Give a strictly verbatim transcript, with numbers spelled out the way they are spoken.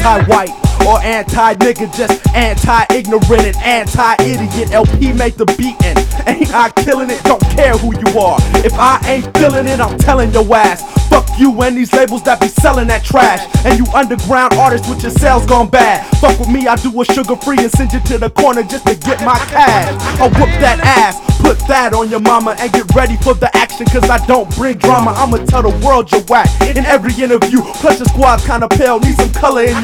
anti-white or anti-nigga, just anti-ignorant and anti-idiot. L P made the beatin', ain't I killing it? Don't care who you are. If I ain't feeling it, I'm telling your ass. Fuck you and these labels that be selling that trash, and you underground artists with your sales gone bad. Fuck with me, I do a sugar free and send you to the corner just to get my cash. I'll whoop that ass, put that on your mama, and get ready for the action, cause I don't bring drama. I'ma tell the world you're whack in every interview. Plus your squad's kinda pale, need some color in your